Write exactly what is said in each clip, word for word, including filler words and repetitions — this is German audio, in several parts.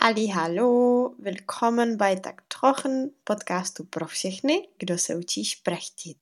Ali, hallo, willkommen bei Tak trochen, podcastu pro všechny, kdo se učí šprechtit.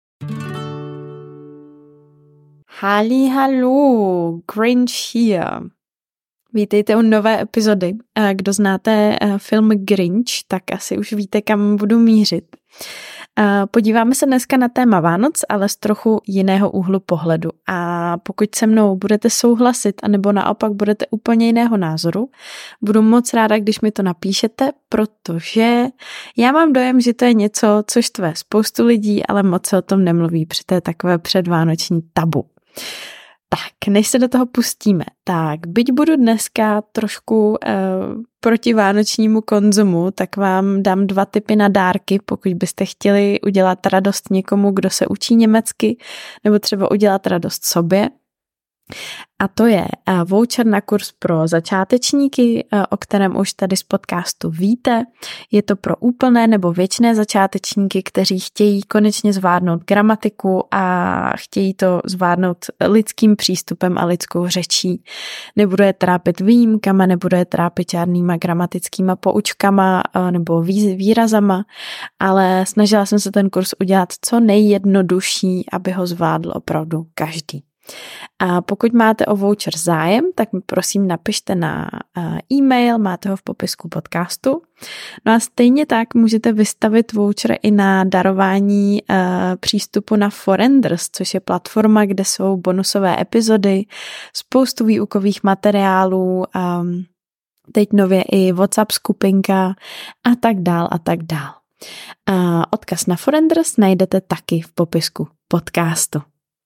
Halli, hallo, Grinch hier. Vítejte u nové epizody. Kdo znáte film Grinch, tak asi už víte, kam budu mířit. Podíváme se dneska na téma Vánoc, ale z trochu jiného úhlu pohledu. A pokud se mnou budete souhlasit, anebo naopak budete úplně jiného názoru, budu moc ráda, když mi to napíšete, protože já mám dojem, že to je něco, co štve spoustu lidí, ale moc se o tom nemluví, protože to je takové předvánoční tabu. Tak, než se do toho pustíme, tak byť budu dneska trošku eh, proti vánočnímu konzumu, tak vám dám dva tipy na dárky, pokud byste chtěli udělat radost někomu, kdo se učí německy, nebo třeba udělat radost sobě. A to je voucher na kurz pro začátečníky, o kterém už tady z podcastu víte. Je to pro úplné nebo věčné začátečníky, kteří chtějí konečně zvládnout gramatiku a chtějí to zvládnout lidským přístupem a lidskou řečí. Nebude je trápit výjimkama, nebude je trápit žádnýma gramatickýma poučkama nebo výrazama, ale snažila jsem se ten kurz udělat co nejjednodušší, aby ho zvládl opravdu každý. A pokud máte o voucher zájem, tak mi prosím napište na e-mail, máte ho v popisku podcastu. No a stejně tak můžete vystavit voucher i na darování přístupu na Forenders, což je platforma, kde jsou bonusové epizody, spoustu výukových materiálů, teď nově i WhatsApp skupinka a tak dál a tak dál. Odkaz na Forenders najdete taky v popisku podcastu.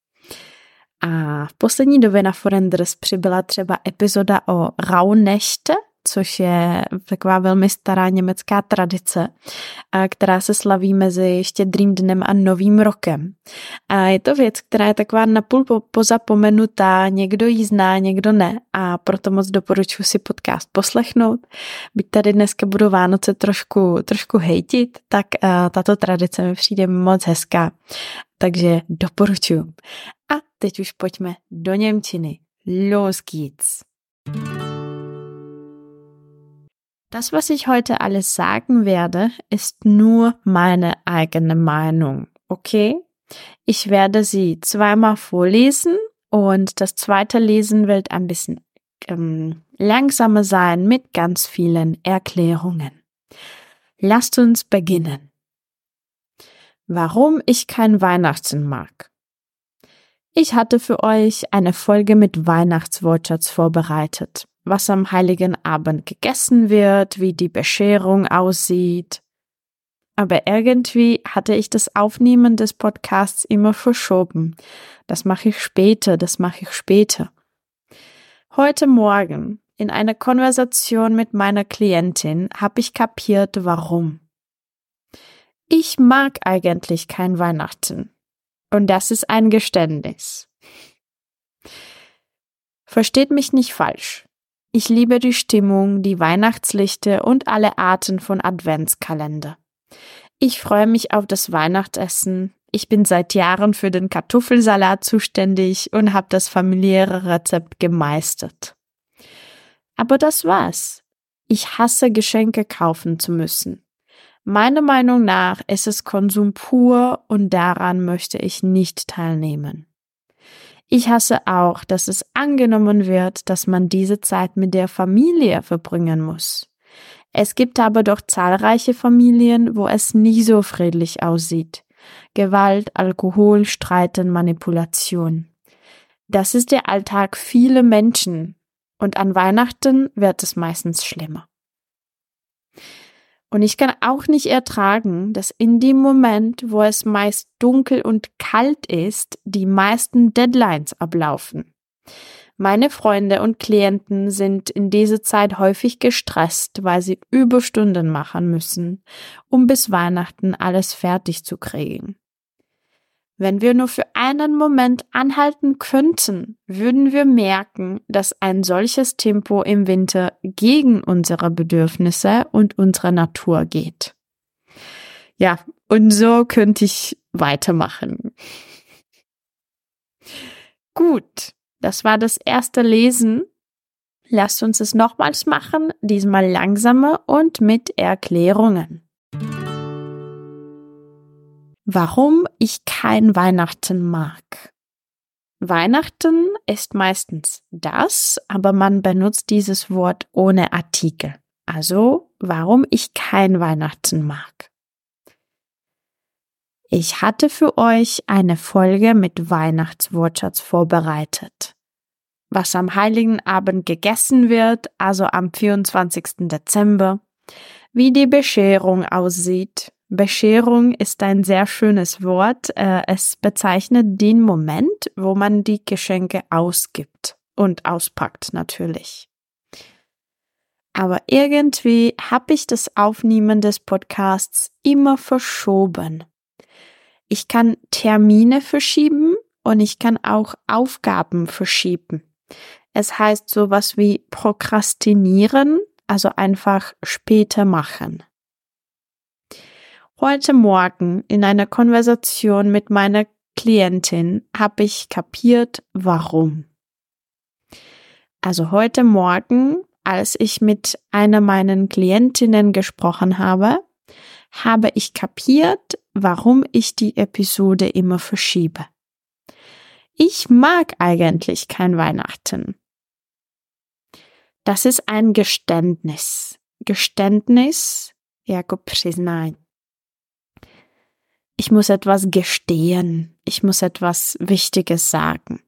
A v poslední době na Forenders přibyla třeba epizoda o Rauhnächte, což je taková velmi stará německá tradice, která se slaví mezi Štědrým dnem a Novým rokem. A je to věc, která je taková napůl pozapomenutá, někdo ji zná, někdo ne, a proto moc doporučuji si podcast poslechnout. Byť tady dneska budu Vánoce trošku, trošku hejtit, tak tato tradice mi přijde moc hezká. Takže doporučuji. A teď už pojďme do němčiny. Los geht's! Das, was ich heute alles sagen werde, ist nur meine eigene Meinung, okay? Ich werde sie zweimal vorlesen und das zweite Lesen wird ein bisschen ähm, langsamer sein mit ganz vielen Erklärungen. Lasst uns beginnen. Warum ich kein Weihnachten mag? Ich hatte für euch eine Folge mit Weihnachtswortschatz vorbereitet, was am Heiligen Abend gegessen wird, wie die Bescherung aussieht. Aber irgendwie hatte ich das Aufnehmen des Podcasts immer verschoben. Das mache ich später, das mache ich später. Heute Morgen, in einer Konversation mit meiner Klientin, habe ich kapiert, warum. Ich mag eigentlich kein Weihnachten. Und das ist ein Geständnis. Versteht mich nicht falsch. Ich liebe die Stimmung, die Weihnachtslichter und alle Arten von Adventskalender. Ich freue mich auf das Weihnachtsessen. Ich bin seit Jahren für den Kartoffelsalat zuständig und habe das familiäre Rezept gemeistert. Aber das war's. Ich hasse Geschenke kaufen zu müssen. Meiner Meinung nach ist es Konsum pur und daran möchte ich nicht teilnehmen. Ich hasse auch, dass es angenommen wird, dass man diese Zeit mit der Familie verbringen muss. Es gibt aber doch zahlreiche Familien, wo es nicht so friedlich aussieht. Gewalt, Alkohol, Streiten, Manipulation. Das ist der Alltag vieler Menschen und an Weihnachten wird es meistens schlimmer. Und ich kann auch nicht ertragen, dass in dem Moment, wo es meist dunkel und kalt ist, die meisten Deadlines ablaufen. Meine Freunde und Klienten sind in dieser Zeit häufig gestresst, weil sie Überstunden machen müssen, um bis Weihnachten alles fertig zu kriegen. Wenn wir nur für einen Moment anhalten könnten, würden wir merken, dass ein solches Tempo im Winter gegen unsere Bedürfnisse und unsere Natur geht. Ja, und so könnte ich weitermachen. Gut, das war das erste Lesen Lasst uns es nochmals machen, diesmal langsamer und mit Erklärungen. Warum ich kein Weihnachten mag. Weihnachten ist meistens das, aber man benutzt dieses Wort ohne Artikel. Also, warum ich kein Weihnachten mag. Ich hatte für euch eine Folge mit Weihnachtswortschatz vorbereitet. Was am Heiligen Abend gegessen wird, also am vierundzwanzigsten Dezember, wie die Bescherung aussieht. Bescherung ist ein sehr schönes Wort. Es bezeichnet den Moment, wo man die Geschenke ausgibt und auspackt natürlich. Aber irgendwie habe ich das Aufnehmen des Podcasts immer verschoben. Ich kann Termine verschieben und ich kann auch Aufgaben verschieben. Es heißt sowas wie prokrastinieren, also einfach später machen. Heute Morgen in einer Konversation mit meiner Klientin habe ich kapiert, warum. Also heute Morgen, als ich mit einer meiner Klientinnen gesprochen habe, habe ich kapiert, warum ich die Episode immer verschiebe. Ich mag eigentlich kein Weihnachten. Das ist ein Geständnis. Geständnis, jako přiznání. Ich muss etwas gestehen. Ich muss etwas Wichtiges sagen.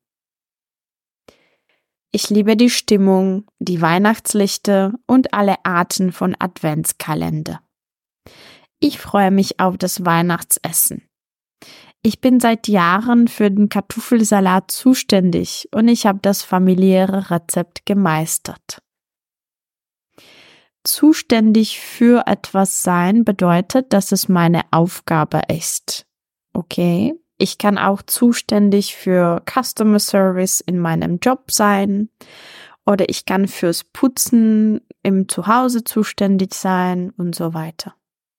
Ich liebe die Stimmung, die Weihnachtslichter und alle Arten von Adventskalender. Ich freue mich auf das Weihnachtsessen. Ich bin seit Jahren für den Kartoffelsalat zuständig und ich habe das familiäre Rezept gemeistert. Zuständig für etwas sein bedeutet, dass es meine Aufgabe ist. Okay, ich kann auch zuständig für Customer Service in meinem Job sein oder ich kann fürs Putzen im Zuhause zuständig sein und so weiter.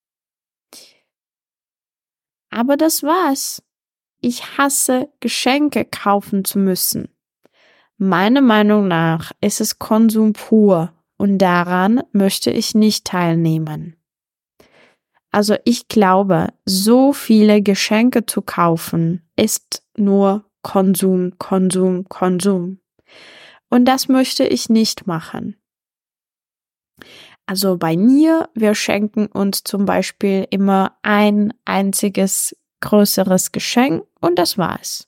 Aber das war's. Ich hasse, Geschenke kaufen zu müssen. Meiner Meinung nach ist es Konsum pur und daran möchte ich nicht teilnehmen. Also ich glaube, so viele Geschenke zu kaufen ist nur Konsum, Konsum, Konsum. Und das möchte ich nicht machen. Also bei mir, wir schenken uns zum Beispiel immer ein einziges größeres Geschenk und das war's.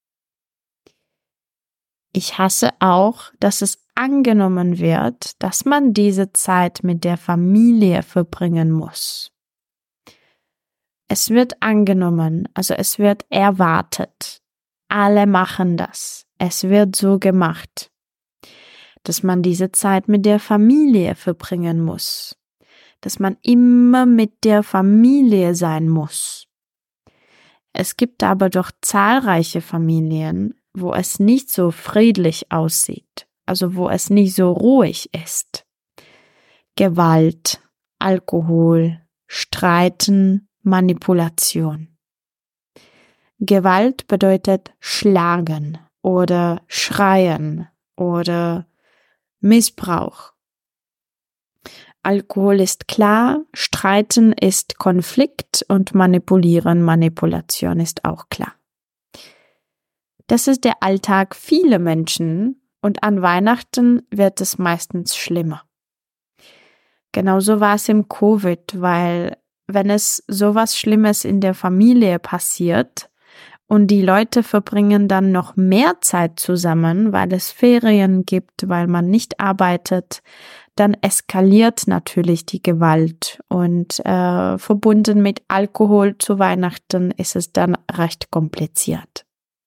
Ich hasse auch, dass es angenommen wird, dass man diese Zeit mit der Familie verbringen muss. Es wird angenommen, also es wird erwartet. Alle machen das. Es wird so gemacht, dass man diese Zeit mit der Familie verbringen muss, dass man immer mit der Familie sein muss. Es gibt aber doch zahlreiche Familien, wo es nicht so friedlich aussieht, also wo es nicht so ruhig ist. Gewalt, Alkohol, Streiten, Manipulation. Gewalt bedeutet schlagen oder schreien oder Missbrauch. Alkohol ist klar, Streiten ist Konflikt und Manipulieren, Manipulation ist auch klar. Das ist der Alltag vieler Menschen und an Weihnachten wird es meistens schlimmer. Genauso war es im Covid, weil wenn es sowas Schlimmes in der Familie passiert und die Leute verbringen dann noch mehr Zeit zusammen, weil es Ferien gibt, weil man nicht arbeitet, dann eskaliert natürlich die Gewalt und äh, verbunden mit Alkohol zu Weihnachten ist es dann recht kompliziert.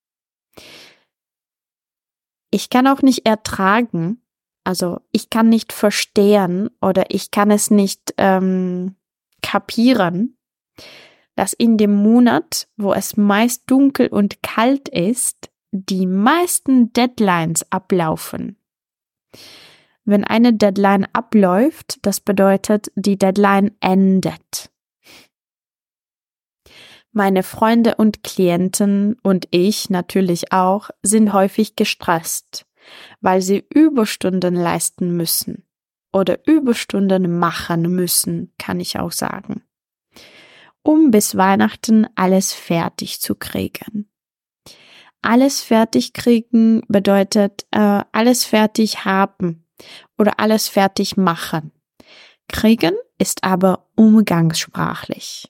Ich kann auch nicht ertragen, also ich kann nicht verstehen oder ich kann es nicht ähm, kapieren, dass in dem Monat, wo es meist dunkel und kalt ist, die meisten Deadlines ablaufen. Wenn eine Deadline abläuft, das bedeutet, die Deadline endet. Meine Freunde und Klienten und ich natürlich auch sind häufig gestresst, weil sie Überstunden leisten müssen oder Überstunden machen müssen, kann ich auch sagen, um bis Weihnachten alles fertig zu kriegen. Alles fertig kriegen bedeutet äh, alles fertig haben oder alles fertig machen. Kriegen ist aber umgangssprachlich.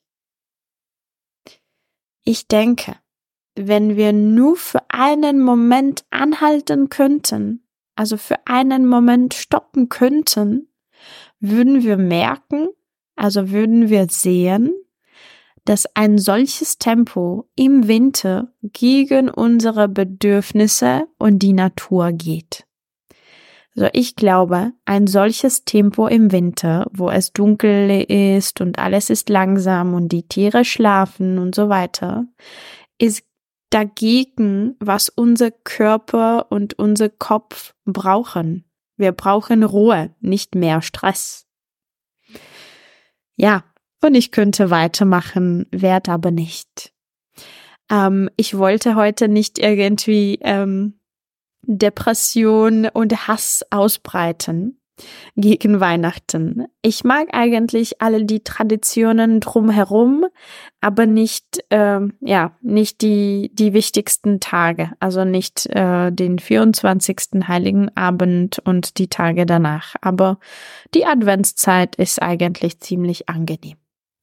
Ich denke, wenn wir nur für einen Moment anhalten könnten, also für einen Moment stoppen könnten, würden wir merken, also würden wir sehen, dass ein solches Tempo im Winter gegen unsere Bedürfnisse und die Natur geht. Also ich glaube, ein solches Tempo im Winter, wo es dunkel ist und alles ist langsam und die Tiere schlafen und so weiter, ist dagegen, was unser Körper und unser Kopf brauchen. Wir brauchen Ruhe, nicht mehr Stress. Ja, und ich könnte weitermachen, werde aber nicht. Ähm, ich wollte heute nicht irgendwie ähm, Depression und Hass ausbreiten gegen Weihnachten. Ich mag eigentlich alle die Traditionen drumherum, aber nicht, äh, ja, nicht die die wichtigsten Tage, also nicht äh, den vierundzwanzigsten Heiligen Abend und die Tage danach. Aber die Adventszeit ist eigentlich ziemlich angenehm.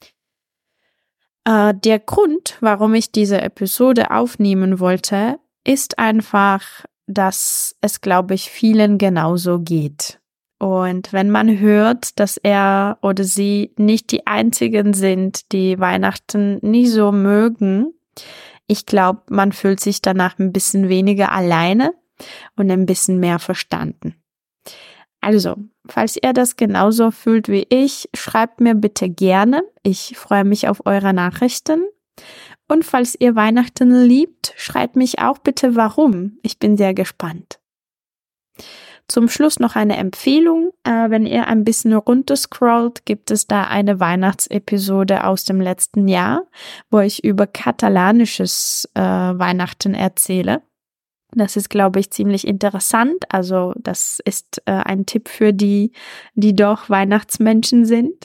Äh, der Grund, warum ich diese Episode aufnehmen wollte, ist einfach, dass es, glaube ich, vielen genauso geht. Und wenn man hört, dass er oder sie nicht die einzigen sind, die Weihnachten nicht so mögen, ich glaube, man fühlt sich danach ein bisschen weniger alleine und ein bisschen mehr verstanden. Also, falls ihr das genauso fühlt wie ich, schreibt mir bitte gerne. Ich freue mich auf eure Nachrichten. Und falls ihr Weihnachten liebt, schreibt mich auch bitte warum. Ich bin sehr gespannt. Zum Schluss noch eine Empfehlung. Äh, wenn ihr ein bisschen runterscrollt, gibt es da eine Weihnachtsepisode aus dem letzten Jahr, wo ich über katalanisches äh, Weihnachten erzähle. Das ist, glaube ich, ziemlich interessant. Also das ist äh, ein Tipp für die, die doch Weihnachtsmenschen sind.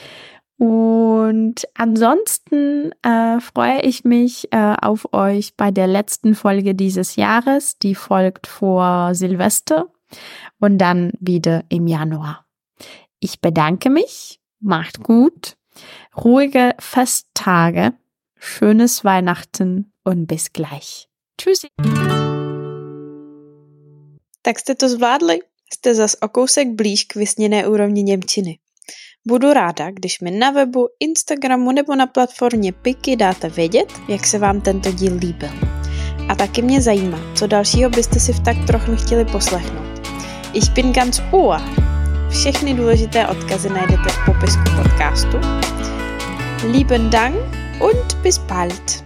Und ansonsten äh, freue ich mich äh, auf euch bei der letzten Folge dieses Jahres. Die folgt vor Silvester und dann wieder im Januar. Ich bedanke mich, macht gut, ruhige Festtage, schönes Weihnachten und bis gleich. Tschüssi. Tak jste to zvládli? Jste zas o kousek blíž k vysněné úrovni němčiny. Budu ráda, když mi na webu, Instagramu nebo na platformě Piky dáte vědět, jak se vám tento díl líbil. A taky mě zajímá, co dalšího byste si v tak trochu chtěli poslechnout. Ich bin ganz ohr. Všechny důležité odkazy najdete v popisku podcastu. Lieben Dank und bis bald.